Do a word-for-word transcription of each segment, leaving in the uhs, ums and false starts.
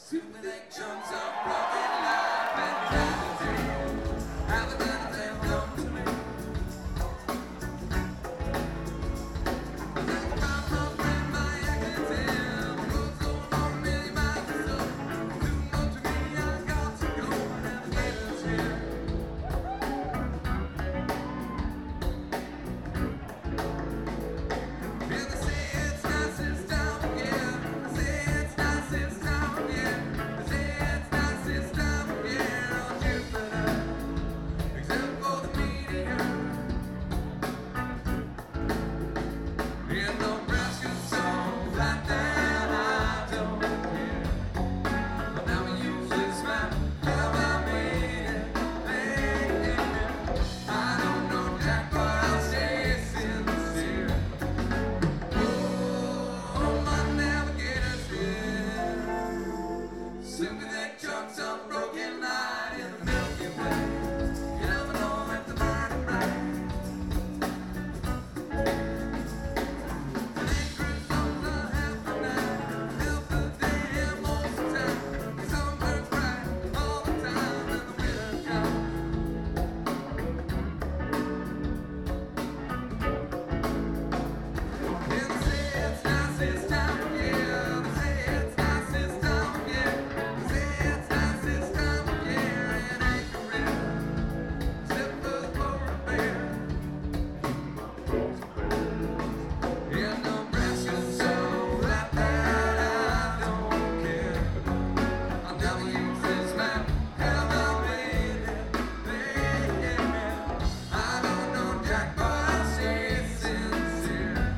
Super like chunks of broken life and tragedy. How the none of them come to me. I'm up in my accident. What's going on a million miles or so? Too much for me, I got to go. Navigators here. Yeah, they say it's nice this time of year. They say it's nice this time of year. They say it's nice this time of year on Jupiter, except for the meteor. In Nebraska, songs like that I don't care. But now we use this map. Have I made it? Hey, I don't know Jack, but I'll stay sincere. Oh, my navigator's here. Sympathetic chunks of broken light in the Milky Way. You never know if the burning bright. And anchors on the half a night. Help the day and most of the time. The sun burns bright all the time and the winter comes. Yeah, they say it's nice this time of year. They say it's nice this time of year. They say it's nice this time of year in Anchorage, except for the polar bear. In Nebraska, so like that I don't care. I'll never use this map. Have I made it? Yeah. I don't know Jack, but I'll stay sincere.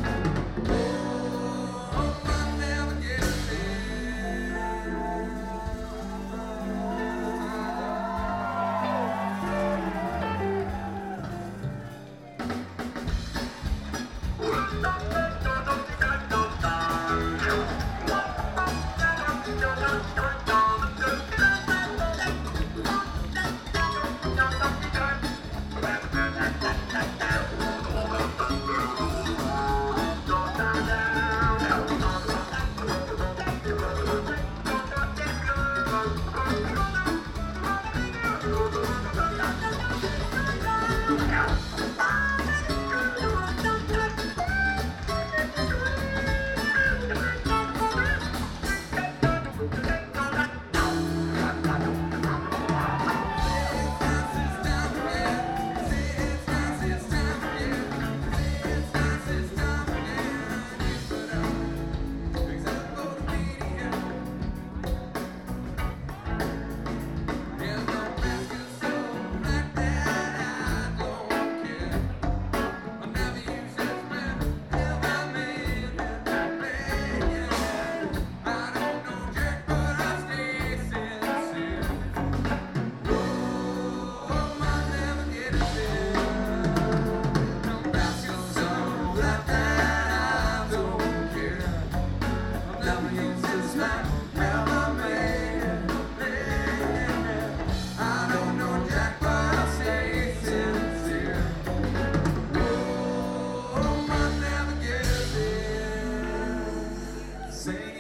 Oh, my navigator's here. Say